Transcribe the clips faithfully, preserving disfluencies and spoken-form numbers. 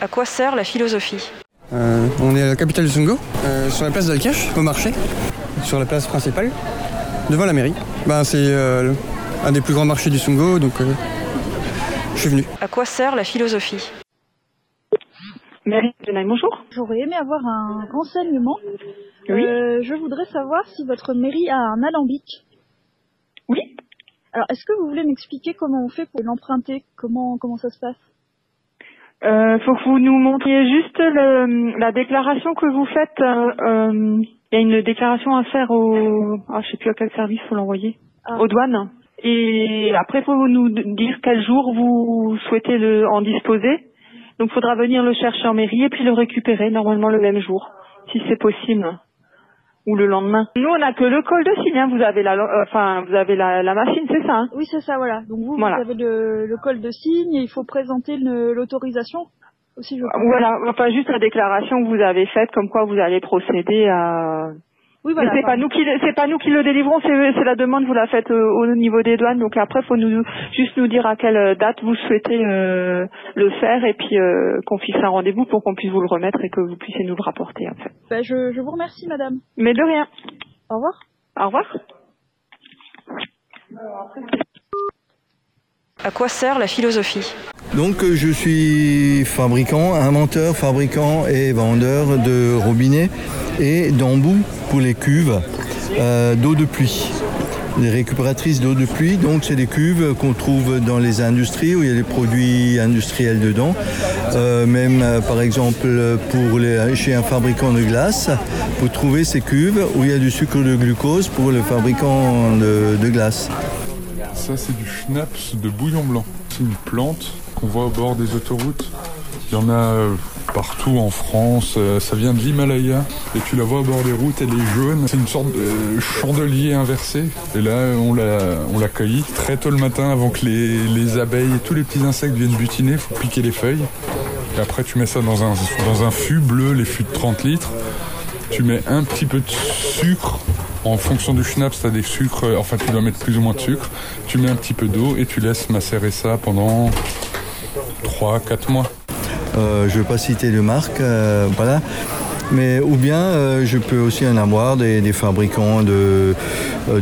À quoi sert la philosophie? euh, On est à la capitale du Sungo, euh, sur la place d'Alcache, au marché, sur la place principale, devant la mairie. Ben, c'est euh, un des plus grands marchés du Sungo, donc euh, je suis venu. À quoi sert la philosophie? Mairie de Naïm, bonjour. J'aurais aimé avoir un renseignement. Oui. Euh, je voudrais savoir si votre mairie a un alambic. Oui. Alors, est-ce que vous voulez m'expliquer comment on fait pour l'emprunter? Comment comment ça se passe? Euh, faut que vous nous montriez juste le, la déclaration que vous faites. Il euh, euh, y a une déclaration à faire au... Ah, je sais plus à quel service faut l'envoyer. Ah. Aux douanes. Et après, faut nous dire quel jour vous souhaitez le en disposer. Donc, il faudra venir le chercher en mairie et puis le récupérer, normalement le même jour, si c'est possible. Ou le lendemain. Nous, on n'a que le col de signe, hein. Vous avez la, euh, enfin, vous avez la, la machine, c'est ça, hein? Oui, c'est ça, voilà. Donc vous, Voilà. vous avez le, le col de signe et il faut présenter le- l'autorisation aussi, je crois. Voilà, enfin juste la déclaration que vous avez faite, comme quoi vous allez procéder à... Oui, voilà. Mais c'est pas nous qui le- c'est pas nous qui le délivrons, c'est c'est la demande, vous la faites euh, au niveau des douanes. Donc après, faut nous juste nous dire à quelle date vous souhaitez euh, le faire et puis euh, qu'on fixe un rendez-vous pour qu'on puisse vous le remettre et que vous puissiez nous le rapporter en fait. Ben, je, je vous remercie, madame. Mais de rien. Au revoir. Au revoir. À quoi sert la philosophie? Donc je suis fabricant, inventeur, fabricant et vendeur de robinets et d'embouts pour les cuves euh, d'eau de pluie. Les récupératrices d'eau de pluie, donc c'est des cuves qu'on trouve dans les industries où il y a des produits industriels dedans. Euh, même euh, par exemple pour les, chez un fabricant de glace, vous trouvez ces cuves où il y a du sucre de glucose pour le fabricant de, de glace. Ça, c'est du schnapps de bouillon blanc. C'est une plante qu'on voit au bord des autoroutes. Il y en a partout en France. Ça vient de l'Himalaya. Et tu la vois au bord des routes, elle est jaune. C'est une sorte de chandelier inversé. Et là, on l'a, on l'a cueilli très tôt le matin avant que les, les abeilles et tous les petits insectes viennent butiner. Il faut piquer les feuilles. Et après, tu mets ça dans un, dans un fût bleu, les fûts de trente litres. Tu mets un petit peu de sucre. En fonction du schnapps, tu as des sucres, enfin tu dois mettre plus ou moins de sucre. Tu mets un petit peu d'eau et tu laisses macérer ça pendant trois à quatre mois. Euh, je ne vais pas citer de marque, euh, voilà. Mais ou bien euh, je peux aussi en avoir des, des fabricants de, euh,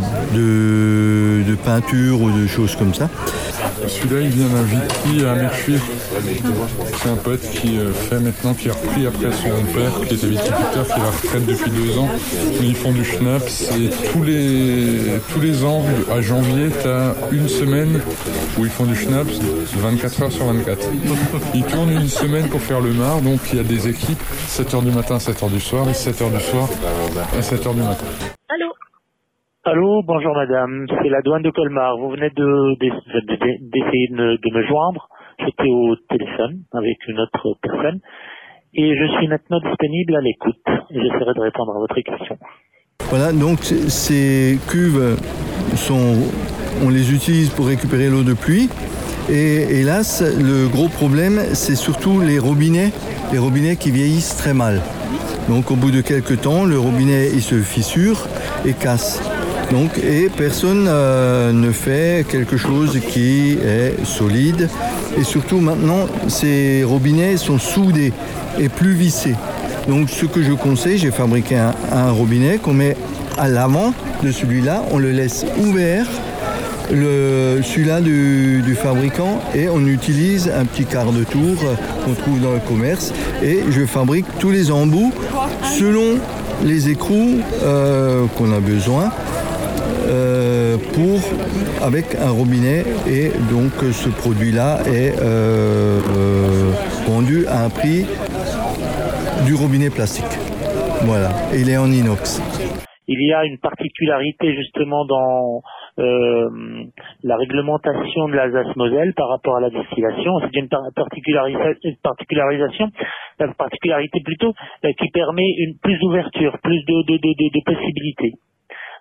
de, de peinture ou de choses comme ça. Celui-là, il vient d'un Vicky à Merchuir. C'est un pote qui euh, fait maintenant, qui a repris après son père, qui était viticulteur, qui est à la retraite depuis deux ans. Ils font du schnapps et tous les, tous les ans, à janvier, tu as une semaine où ils font du schnapps vingt-quatre heures sur vingt-quatre. Ils tournent une semaine pour faire le mar, donc il y a des équipes, sept heures du matin, sept heures du soir, et sept heures du soir à sept heures du matin. Allô? Allô, bonjour madame, c'est la douane de Colmar. Vous venez de, de, de, de, d'essayer de me, de me joindre. J'étais au téléphone avec une autre personne et je suis maintenant disponible à l'écoute et j'essaierai de répondre à votre question. Voilà, donc ces cuves sont, on les utilise pour récupérer l'eau de pluie. Et hélas, le gros problème, c'est surtout les robinets, les robinets qui vieillissent très mal. Donc au bout de quelques temps, le robinet il se fissure et casse. Donc, et personne euh, ne fait quelque chose qui est solide. Et surtout maintenant, ces robinets sont soudés et plus vissés. Donc ce que je conseille, j'ai fabriqué un, un robinet qu'on met à l'avant de celui-là, on le laisse ouvert, le, celui-là du, du fabricant, et on utilise un petit quart de tour qu'on trouve dans le commerce. Et je fabrique tous les embouts selon les écrous euh, qu'on a besoin. Euh, pour avec un robinet et donc ce produit-là est euh, euh, vendu à un prix du robinet plastique. Voilà, et il est en inox. Il y a une particularité justement dans euh, la réglementation de l'Alsace-Moselle par rapport à la distillation. C'est une particularisa- une particularisation, la particularité plutôt euh, qui permet une plus d'ouverture, plus de, de, de, de, de possibilités.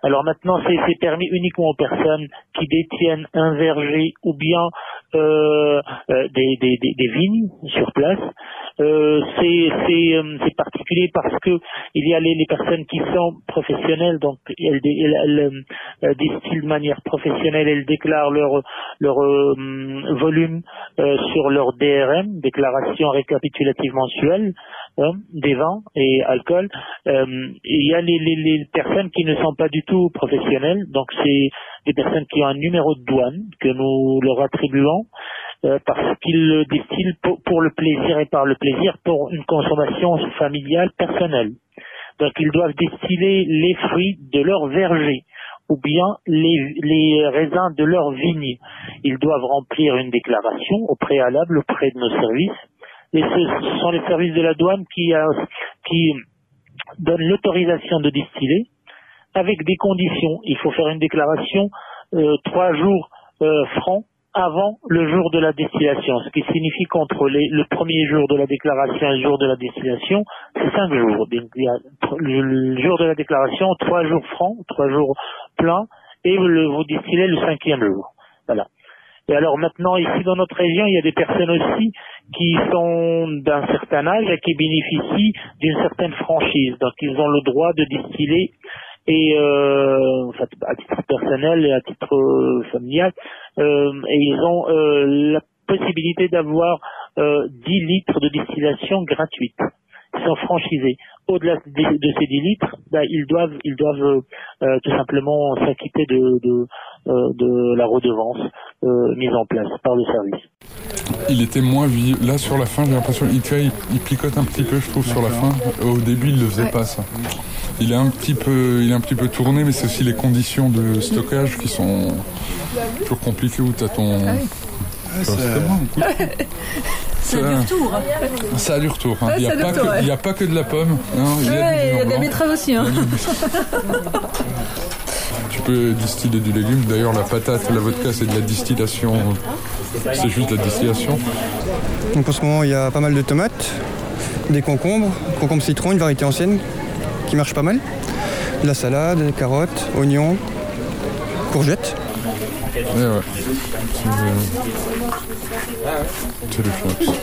Alors maintenant, c'est, c'est permis uniquement aux personnes qui détiennent un verger ou bien euh, euh, des, des, des, des vignes sur place. Euh, c'est, c'est, euh, c'est particulier parce que il y a les, les personnes qui sont professionnelles, donc elles, elles, elles, elles distillent de manière professionnelle, elles déclarent leur leur euh, volume euh, sur leur D R M, déclaration récapitulative mensuelle, hein, des vins et alcool. Euh, il y a les, les, les personnes qui ne sont pas du tout professionnelles, donc c'est des personnes qui ont un numéro de douane que nous leur attribuons. Euh, parce qu'ils le distillent pour, pour le plaisir et par le plaisir pour une consommation familiale personnelle. Donc ils doivent distiller les fruits de leur verger ou bien les, les raisins de leur vigne. Ils doivent remplir une déclaration au préalable auprès de nos services. Et ce sont les services de la douane qui, a, qui donnent l'autorisation de distiller avec des conditions. Il faut faire une déclaration euh, trois jours euh, francs avant le jour de la distillation, ce qui signifie qu'entre les, le premier jour de la déclaration et le jour de la distillation, c'est cinq jours. Donc, il y a le, le jour de la déclaration, trois jours francs, trois jours pleins, et le, vous distillez le cinquième jour. Voilà. Et alors maintenant, ici dans notre région, il y a des personnes aussi qui sont d'un certain âge et qui bénéficient d'une certaine franchise. Donc ils ont le droit de distiller et euh, en fait, à titre personnel et à titre euh, familial, euh, et ils ont euh, la possibilité d'avoir euh, dix litres de distillation gratuite. Ils sont franchisés. Au-delà de, de ces dix litres, bah, ils doivent, ils doivent euh, tout simplement s'acquitter de, de, euh, de la redevance euh, mise en place par le service. Il était moins vieux. Là, sur la fin, j'ai l'impression qu'il il, il picote un petit peu, je trouve, sur la fin. Au début, il ne le faisait pas, ça. Il est un petit peu, il est un petit peu tourné, mais c'est aussi les conditions de stockage qui sont toujours compliquées où tu as ton... Ah oui. Ah, ça... Ça a du retour. Ça a du retour. Hein. Ah, il n'y a, ouais. a pas que de la pomme. Non, il ouais, y a, il y a de la betterave aussi. Hein. Tu peux distiller du légume. D'ailleurs, la patate, la vodka, c'est de la distillation. C'est juste de la distillation. Donc en ce moment, il y a pas mal de tomates, des concombres, concombres citron, une variété ancienne qui marche pas mal. De la salade, des carottes, oignons, courgettes. Ouais, ouais. C'est le schnapps.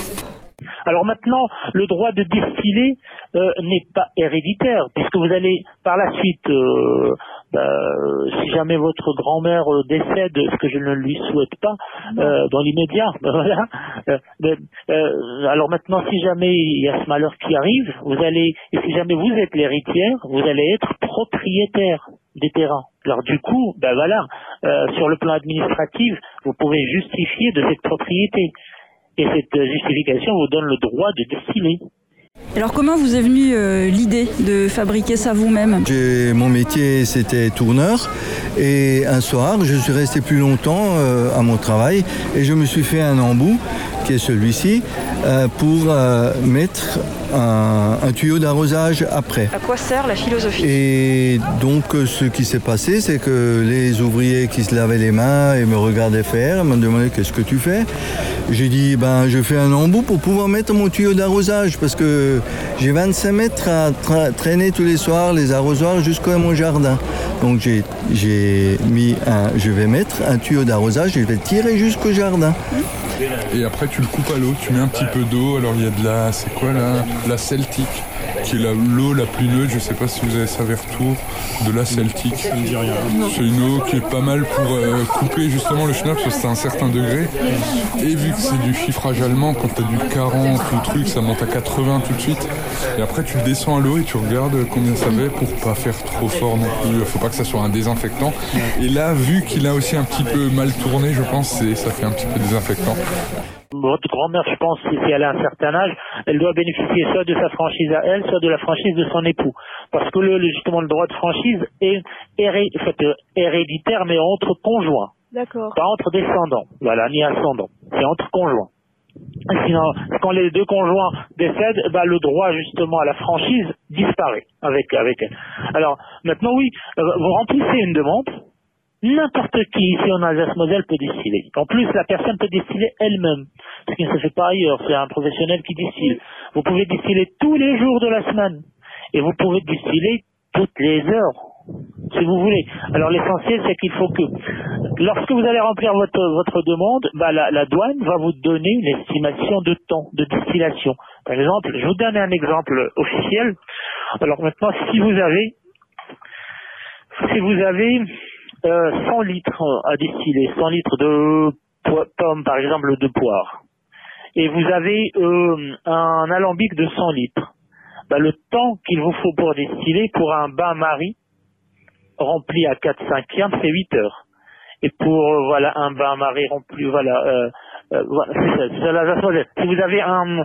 Alors maintenant, le droit de distiller euh, n'est pas héréditaire, puisque vous allez par la suite, euh, bah, si jamais votre grand-mère euh, décède, ce que je ne lui souhaite pas, euh, dans l'immédiat, ben voilà. Euh, euh, alors maintenant, si jamais il y a ce malheur qui arrive, vous allez, et si jamais vous êtes l'héritière, vous allez être propriétaire des terrains. Alors du coup, ben voilà, euh, sur le plan administratif, vous pouvez justifier de cette propriété. Et cette justification vous donne le droit de distiller. Alors comment vous est venue euh, l'idée de fabriquer ça vous-même ? J'ai, mon métier c'était tourneur et un soir je suis resté plus longtemps euh, à mon travail et je me suis fait un embout qui est celui-ci euh, pour euh, mettre un, un tuyau d'arrosage après. À quoi sert la philosophie ? Et donc ce qui s'est passé c'est que les ouvriers qui se lavaient les mains et me regardaient faire m'ont demandé qu'est-ce que tu fais ? J'ai dit ben je fais un embout pour pouvoir mettre mon tuyau d'arrosage parce que j'ai vingt-cinq mètres à tra- traîner tous les soirs les arrosoirs jusqu'à mon jardin. Donc j'ai, j'ai mis un, je vais mettre un tuyau d'arrosage et je vais le tirer jusqu'au jardin. Et après tu le coupes à l'eau, tu mets un petit peu d'eau, alors il y a de la, c'est quoi là, la celtique, qui est la, l'eau la plus neutre, je sais pas si vous avez ça vers Tours, de la celtique. Ça me dit rien. C'est une eau qui est pas mal pour euh, couper justement le schnapps parce que c'est un certain degré. Et vu que c'est du chiffrage allemand, quand t'as du quarante ou truc, ça monte à quatre-vingts tout de suite. Et après tu descends à l'eau et tu regardes combien ça fait pour pas faire trop fort non plus. Faut pas que ça soit un désinfectant. Et là, vu qu'il a aussi un petit peu mal tourné, je pense, c'est, ça fait un petit peu désinfectant. Votre grand-mère, je pense, si elle a un certain âge, elle doit bénéficier soit de sa franchise à elle, soit de la franchise de son époux. Parce que le, le, justement, le droit de franchise est héré, en fait, héréditaire, mais entre conjoints. D'accord. Pas entre descendants, voilà, ni ascendants. C'est entre conjoints. Sinon, quand les deux conjoints décèdent, bah, le droit justement à la franchise disparaît avec avec elle. Alors maintenant, oui, vous remplissez une demande. N'importe qui ici en Alsace-Moselle peut distiller. En plus, la personne peut distiller elle-même, ce qui ne se fait pas ailleurs. C'est un professionnel qui distille. Vous pouvez distiller tous les jours de la semaine et vous pouvez distiller toutes les heures. si vous voulez. Alors l'essentiel, c'est qu'il faut que, lorsque vous allez remplir votre votre demande, bah, la, la douane va vous donner une estimation de temps de distillation. Par exemple, je vous donne un exemple officiel. Alors maintenant, si vous avez si vous avez euh, cent litres à distiller, cent litres de po- pommes, par exemple, de poire, et vous avez euh, un alambic de cent litres, bah, le temps qu'il vous faut pour distiller pour un bain-marie rempli à quatre cinquièmes, c'est huit heures. Et pour euh, voilà un bain-marie rempli, voilà, euh, euh, voilà c'est ça, c'est ça, la façon de- si vous avez un,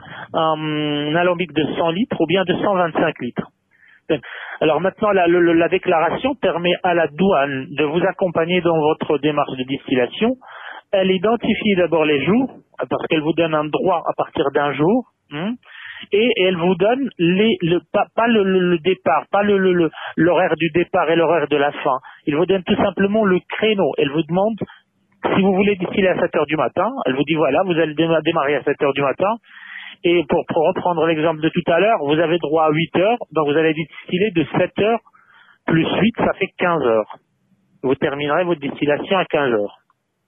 un alambic de cent litres ou bien de cent vingt-cinq litres. Alors maintenant, la, le- la déclaration permet à la douane de vous accompagner dans votre démarche de distillation. Elle identifie d'abord les jours, parce qu'elle vous donne un droit à partir d'un jour, hein, et elle vous donne les, le, pas, pas le, le, le départ, pas le, le, le- l'horaire du départ et l'horaire de la fin. Il vous donne tout simplement le créneau. Elle vous demande si vous voulez distiller à sept heures du matin. Elle vous dit voilà, vous allez déma- démarrer à sept heures du matin. Et pour, pour reprendre l'exemple de tout à l'heure, vous avez droit à huit heures, donc vous allez distiller de sept heures plus huit, ça fait quinze heures. Vous terminerez votre distillation à quinze heures. D'accord ?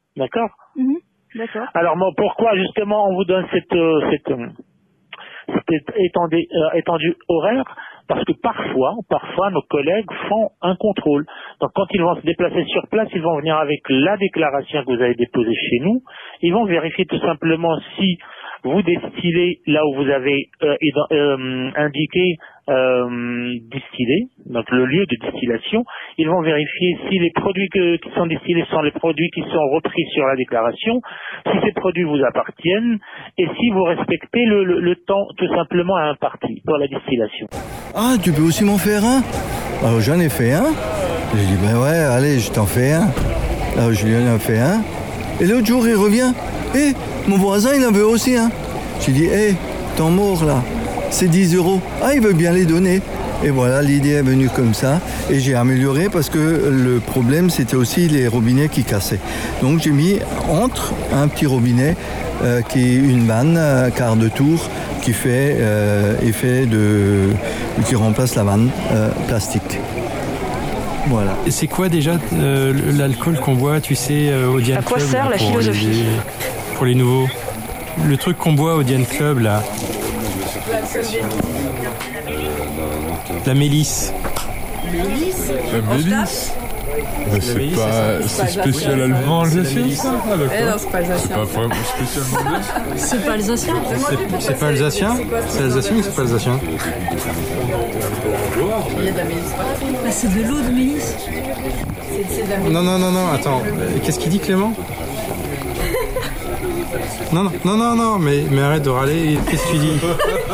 Mhm. D'accord. Alors moi, pourquoi justement on vous donne cette, euh, cette, euh, cette étendue, euh, étendue horaire? Parce que parfois, parfois nos collègues font un contrôle. Donc quand ils vont se déplacer sur place, ils vont venir avec la déclaration que vous avez déposée chez nous. Ils vont vérifier tout simplement si vous distillez là où vous avez euh, éda- euh, indiqué euh, distiller, donc le lieu de distillation. Ils vont vérifier si les produits que- qui sont distillés sont les produits qui sont repris sur la déclaration, si ces produits vous appartiennent et si vous respectez le, le, le temps tout simplement imparti pour la distillation. Ah, tu peux aussi m'en faire un? Alors j'en ai fait un. J'ai dit, ben ouais, allez, je t'en fais un. Alors je lui en ai fait un. Et l'autre jour, il revient. Hé, mon voisin, il en veut aussi un. J'ai dit, hé, t'en mords là. C'est dix euros. Ah, il veut bien les donner. Et voilà, l'idée est venue comme ça. Et j'ai amélioré parce que le problème, c'était aussi les robinets qui cassaient. Donc j'ai mis entre un petit robinet euh, qui est une vanne, un quart de tour, qui fait euh, effet de, qui remplace la vanne euh, plastique. Voilà. Et c'est quoi déjà euh, l'alcool qu'on boit, tu sais, euh, au Diane À quoi Club sert là, la pour philosophie les, pour les nouveaux? Le truc qu'on boit au Diane Club là. La mélisse. Mélisse. La mélisse. Bah, c'est mélisse, pas, c'est ça. c'est spécial allemand alsacien ça? Ah, Eh d'accord. non, c'est pas alsacien. C'est pas vraiment spécialement alsacien. C'est pas alsacien. C'est, c'est pas alsacien? C'est alsacien ou c'est pas alsacien? Il y a de la mélisse partout. Bah, c'est de l'eau de mélisse. C'est, c'est de la mélisse. Non, non, non, non, attends. Euh, Qu'est-ce qu'il dit, Clément? Non, non, non, non, non, mais, mais arrête de râler. Qu'est-ce que tu dis?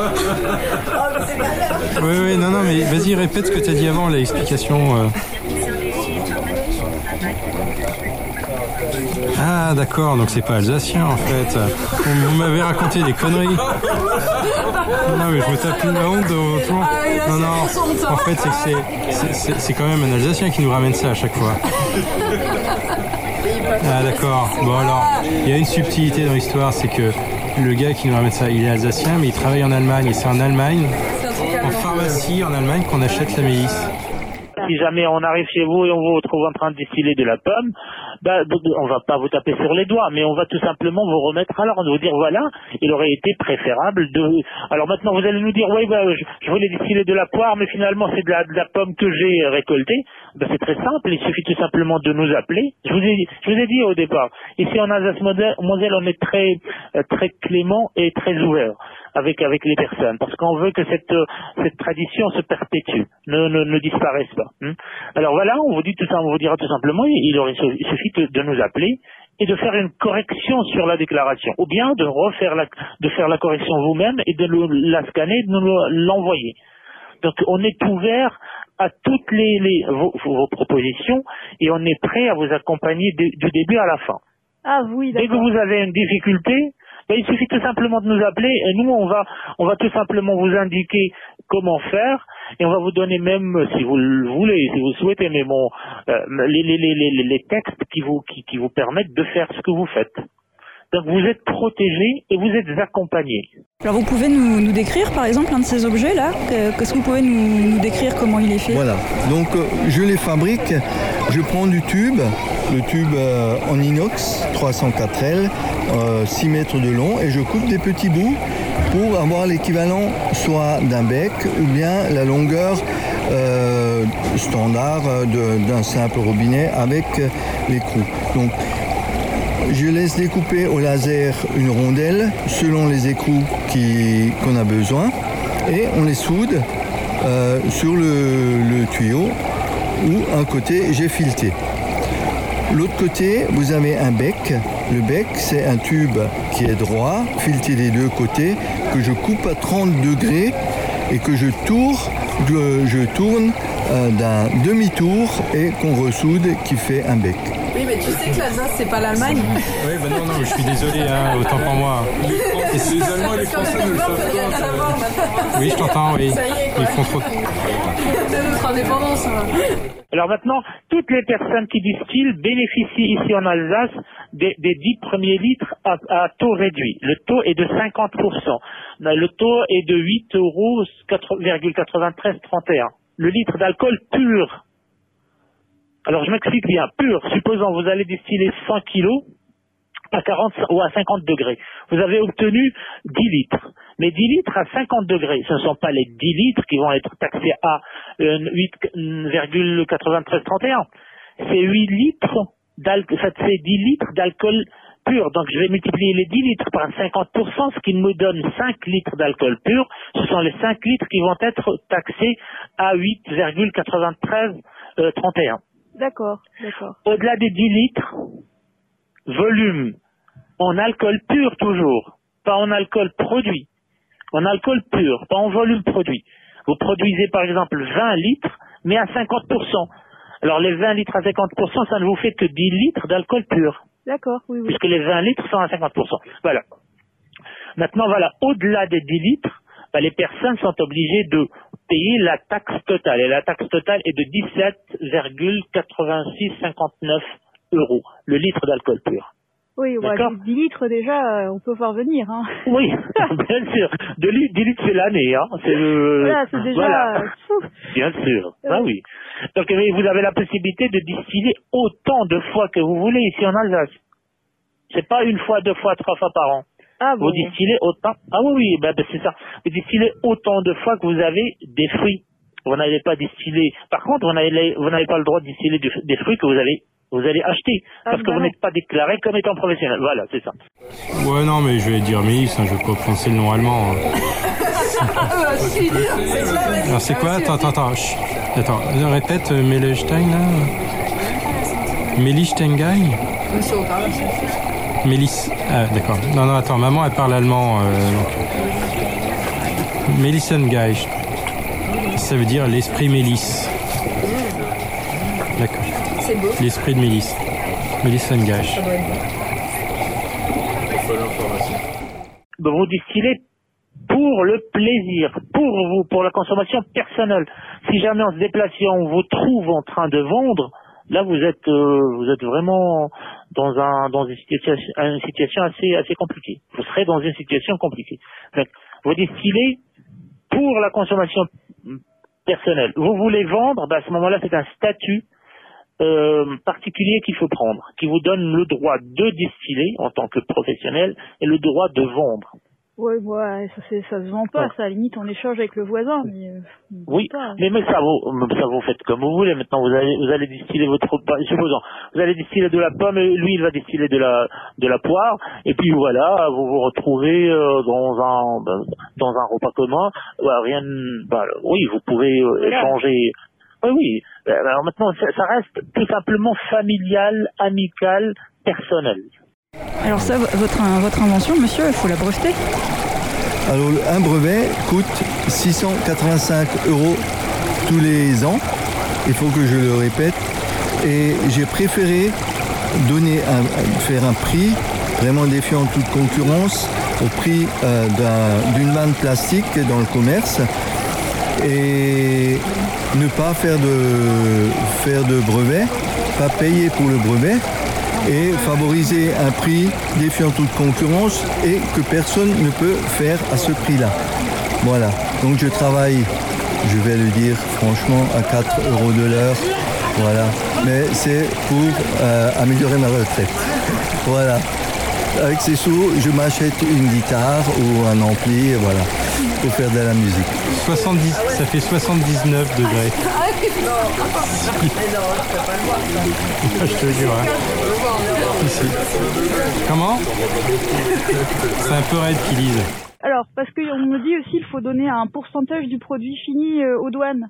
Oui, oui, non, non, mais vas-y, répète ce que tu as dit avant, l'explication. Euh... Ah, d'accord, donc c'est pas alsacien en fait. Vous, vous m'avez raconté des conneries. Non, mais je me tape une honte devant tout le monde. Non, non, en fait, c'est que c'est, c'est, c'est, c'est quand même un alsacien qui nous ramène ça à chaque fois. Ah, d'accord. Bon, alors, il y a une subtilité dans l'histoire, c'est que le gars qui nous ramène ça, il est alsacien, mais il travaille en Allemagne. Et c'est en Allemagne, en pharmacie en Allemagne, qu'on achète la mélisse. Si jamais on arrive chez vous et on vous retrouve en train de distiller de la pomme, bah, on va pas vous taper sur les doigts, mais on va tout simplement vous remettre à l'ordre, vous dire voilà, il aurait été préférable de... Alors maintenant vous allez nous dire, oui, bah, je, je voulais distiller de la poire, mais finalement c'est de la, de la pomme que j'ai récoltée. Bah, c'est très simple, il suffit tout simplement de nous appeler. Je vous ai, je vous ai dit au départ, ici en Alsace-Moselle, on est très, très clément et très ouvert avec avec les personnes, parce qu'on veut que cette cette tradition se perpétue, ne ne, ne disparaisse pas. Hein. Alors voilà, on vous dit tout ça, on vous dira tout simplement, il aurait il suffit de, de nous appeler et de faire une correction sur la déclaration, ou bien de refaire la de faire la correction vous-même et de nous, la scanner, de nous l'envoyer. Donc on est ouvert à toutes les, les vos, vos propositions et on est prêt à vous accompagner de, du début à la fin. Ah oui, d'accord. Dès que vous avez une difficulté, ben, il suffit tout simplement de nous appeler et nous on va on va tout simplement vous indiquer comment faire et on va vous donner même, si vous le voulez, si vous souhaitez, mais bon, euh, les, les, les, les, les textes qui vous qui, qui vous permettent de faire ce que vous faites. Donc vous êtes protégé et vous êtes accompagné. Alors vous pouvez nous, nous décrire par exemple un de ces objets-là ? Qu'est-ce que vous pouvez nous, nous décrire comment il est fait ? Voilà, donc euh, je les fabrique, je prends du tube, le tube euh, en inox, trois cent quatre L, euh, six mètres de long, et je coupe des petits bouts pour avoir l'équivalent soit d'un bec ou bien la longueur euh, standard de, d'un simple robinet avec l'écrou. Donc je laisse découper au laser une rondelle selon les écrous qui, qu'on a besoin et on les soude euh, sur le, le tuyau où un côté j'ai fileté. L'autre côté, vous avez un bec. Le bec, c'est un tube qui est droit, fileté des deux côtés, que je coupe à trente degrés et que je tourne, je tourne euh, d'un demi-tour et qu'on ressoude qui fait un bec. Oui, mais tu sais que l'Alsace, c'est pas l'Allemagne. Oui, bah non, non, je suis désolé, hein, autant pour moi. Les, Français, les Allemands et les Français ne le savent pas. Oui, je t'entends, oui. Ça y est, quoi. Ils font trop de... C'est notre indépendance. Hein. Alors maintenant, toutes les personnes qui distillent bénéficient ici en Alsace des, des dix premiers litres à, à taux réduit. Le taux est de cinquante pour cent. Le taux est de huit euros virgule quatre-vingt-treize trente et un. Le litre d'alcool pur. Alors je m'explique bien, pur, supposons vous allez distiller cent kilos à quarante ou à cinquante degrés. Vous avez obtenu dix litres. Mais dix litres à cinquante degrés, ce ne sont pas les dix litres qui vont être taxés à euh, huit virgule quatre-vingt-treize trente et un. C'est huit litres d'alcool, en fait, c'est dix litres d'alcool pur. Donc je vais multiplier les dix litres par cinquante pour cent, ce qui me donne cinq litres d'alcool pur. Ce sont les cinq litres qui vont être taxés à huit virgule quatre-vingt-treize trente et un. D'accord, d'accord. Au-delà des dix litres, volume, en alcool pur toujours, pas en alcool produit, en alcool pur, pas en volume produit. Vous produisez par exemple vingt litres, mais à cinquante pour cent. Alors les vingt litres à cinquante pour cent, ça ne vous fait que dix litres d'alcool pur. D'accord, oui, oui. Puisque les vingt litres sont à cinquante pour cent. Voilà. Maintenant, voilà, au-delà des dix litres, bah, les personnes sont obligées de payer la taxe totale. Et la taxe totale est de dix-sept virgule quatre-vingt-six cinquante-neuf euros, le litre d'alcool pur. Oui, ouais, dix litres déjà, on peut faire venir. Hein. Oui, bien sûr. De dix litres, c'est l'année. Hein. C'est le... Voilà, c'est déjà... Voilà. Bien sûr. Ah oui. Donc vous avez la possibilité de distiller autant de fois que vous voulez ici en Alsace. C'est pas une fois, deux fois, trois fois par an. Ah bon. Vous distillez autant. Ah oui, oui, ben, ben, c'est ça. Vous distillez autant de fois que vous avez des fruits. Vous n'allez pas distiller. Par contre, vous n'avez, vous n'avez pas le droit de distiller du, des fruits que vous avez, vous allez acheter. Parce ah, que bah vous n'êtes pas déclaré comme étant professionnel. Voilà, c'est ça. Ouais, non, mais je vais dire Mélis, hein, je vais pas prononcer le nom allemand. Hein. Alors, c'est quoi? Attends, attends, attends. Chut. Attends, répète, euh, Melestein, là. Melistengay? Monsieur au parle. Mélis. Ah, d'accord. Non, non, attends, maman, elle parle allemand. Euh, donc. Melissengay. Ça veut dire l'esprit Mélis. D'accord. C'est beau. L'esprit de Mélis. Melissengay. Vous distillez pour le plaisir, pour vous, pour la consommation personnelle. Si jamais en se déplaçant, on vous trouve en train de vendre, là vous êtes euh, vous êtes vraiment dans un dans une situation, une situation assez assez compliquée. Vous serez dans une situation compliquée. Donc, vous distillez pour la consommation personnelle. Vous voulez vendre, ben à ce moment-là c'est un statut euh, particulier qu'il faut prendre, qui vous donne le droit de distiller en tant que professionnel et le droit de vendre. Ouais, ouais, ça, c'est, ça se vend pas, ouais. Ça, à la limite, on échange avec le voisin, mais... Euh, oui, pas. mais, mais ça vous, ça vous faites comme vous voulez. Maintenant, vous allez, vous allez distiller votre, supposons, vous allez distiller de la pomme et lui, il va distiller de la, de la poire, et puis voilà, vous vous retrouvez euh, dans un, dans un repas commun, bah, rien, bah, oui, vous pouvez euh, voilà. échanger. Oui, oui. Alors maintenant, ça, ça reste tout simplement familial, amical, personnel. Alors ça, votre, votre invention, monsieur, il faut la breveter. Alors un brevet coûte six cent quatre-vingt-cinq euros tous les ans, il faut que je le répète, et j'ai préféré donner un, faire un prix vraiment défiant toute concurrence au prix euh, d'un, d'une manne plastique dans le commerce et ne pas faire de, faire de brevet, pas payer pour le brevet. et favoriser un prix défiant toute concurrence et que personne ne peut faire à ce prix-là. Voilà, donc je travaille, je vais le dire franchement, à quatre euros de l'heure, voilà, mais c'est pour euh, améliorer ma retraite. Voilà, avec ces sous, je m'achète une guitare ou un ampli, et voilà, pour faire de la musique. soixante-dix, ça fait soixante-dix-neuf degrés. Je te jure, hein. Ici. Comment? C'est un peu raide qu'ils disent. Alors, parce qu'on me dit aussi qu'il faut donner un pourcentage du produit fini euh, aux douanes.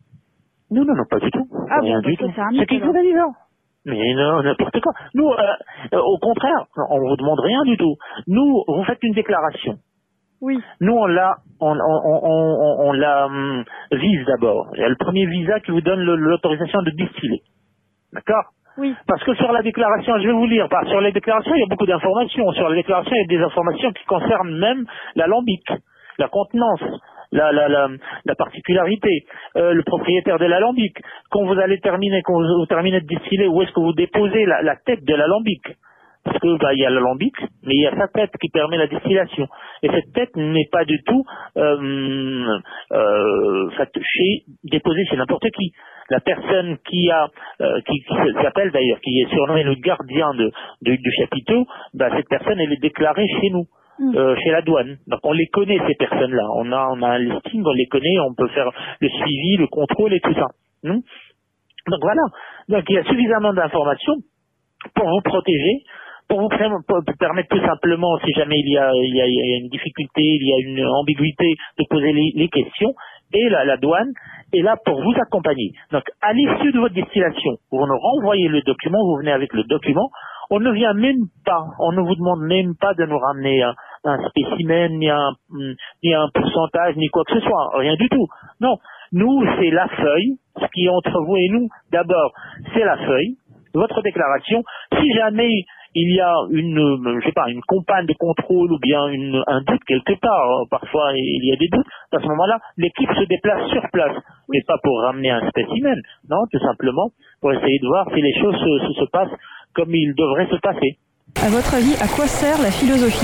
Non, non, non, pas du tout. Ah Rien bon, du parce tout. que c'est un C'est mythe, qu'ils alors. vous a dit non. Mais non, n'importe quoi. Nous, euh, euh, au contraire, on vous demande rien du tout. Nous, vous faites une déclaration. Oui. Nous, on l'a, on, on, on, on, on la hum, vise d'abord. Il y a le premier visa qui vous donne le- l'autorisation de distiller. D'accord? Oui. Parce que sur la déclaration, je vais vous lire, par- sur les déclarations, il y a beaucoup d'informations. Sur la déclaration, il y a des informations qui concernent même l'alambic, la contenance, la, la, la, la particularité, euh, le propriétaire de l'alambic. Quand vous allez terminer, quand vous, vous terminez de distiller, où est-ce que vous déposez la, la tête de l'alambic? Parce que bah, il y a l'alambic, mais il y a sa tête qui permet la distillation. Et cette tête n'est pas du tout euh, euh, fait, chez, déposée chez n'importe qui. La personne qui a, euh, qui, qui s'appelle d'ailleurs, qui est surnommé le gardien de, de- du chapiteau, bah, cette personne elle est déclarée chez nous, euh, chez la douane. Donc on les connaît ces personnes-là. On a, on a un listing, on les connaît, on peut faire le suivi, le contrôle et tout ça. Hmm. Donc voilà. Donc il y a suffisamment d'informations pour vous protéger, pour vous pré- pour vous permettre tout simplement, si jamais il y a, il y a, il y a une difficulté, il y a une ambiguïté, de poser les, les questions. Et la, la douane est là pour vous accompagner. Donc, à l'issue de votre distillation, vous nous renvoyez le document, vous venez avec le document. On ne vient même pas, on ne vous demande même pas de nous ramener un, un spécimen, ni un, ni un pourcentage, ni quoi que ce soit, rien du tout. Non, nous, c'est la feuille, ce qui est entre vous et nous. D'abord, c'est la feuille, votre déclaration. Si jamais il y a une, euh, je sais pas, une campagne de contrôle ou bien une, un doute quelque part, hein, parfois il y a des doutes, à ce moment-là, l'équipe se déplace sur place, mais pas pour ramener un spécimen, non, tout simplement pour essayer de voir si les choses se, se, se passent comme ils devraient se passer. À votre avis, à quoi sert la philosophie?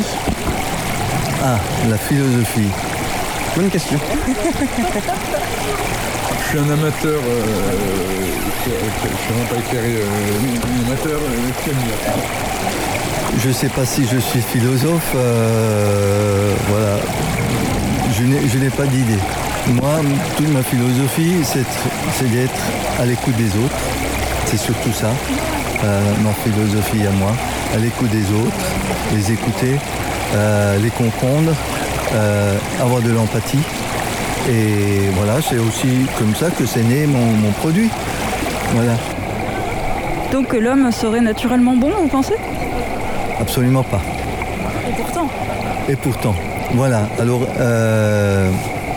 Ah, la philosophie. Bonne question. Je suis un amateur, euh, je ne suis vraiment pas éclairé, euh, un amateur euh, qui aime bien. Je ne sais pas si je suis philosophe, euh, voilà, je n'ai, je n'ai pas d'idée. Moi, toute ma philosophie, c'est, c'est d'être à l'écoute des autres, c'est surtout ça, euh, ma philosophie à moi, à l'écoute des autres, les écouter, euh, les comprendre, euh, avoir de l'empathie. Et voilà, c'est aussi comme ça que c'est né mon, mon produit. Voilà. Donc que l'homme serait naturellement bon, vous pensez? Absolument pas. Et pourtant. Et pourtant, voilà. Alors, euh,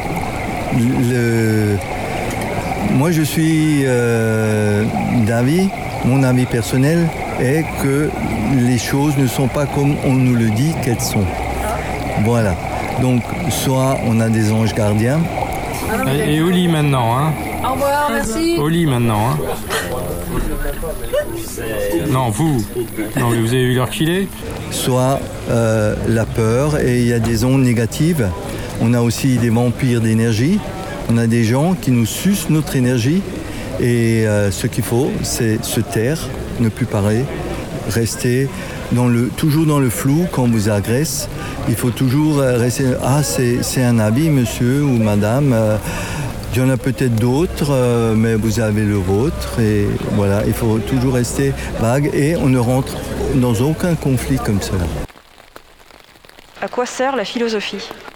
le, moi je suis euh, d'avis, mon avis personnel est que les choses ne sont pas comme on nous le dit qu'elles sont. Voilà. Donc, soit on a des anges gardiens. Et, et au lit maintenant, hein. Au revoir, merci. Au lit maintenant, hein. Non, vous. Non, mais vous avez vu l'heure qu'il est? Soit euh, la peur, et il y a des ondes négatives. On a aussi des vampires d'énergie. On a des gens qui nous sucent notre énergie. Et euh, ce qu'il faut, c'est se taire, ne plus parler, rester dans le, toujours dans le flou quand on vous agresse. Il faut toujours rester, ah c'est, c'est un habit monsieur ou madame, euh, il y en a peut-être d'autres, euh, mais vous avez le vôtre. Et voilà, il faut toujours rester vague et on ne rentre dans aucun conflit comme cela. À quoi sert la philosophie?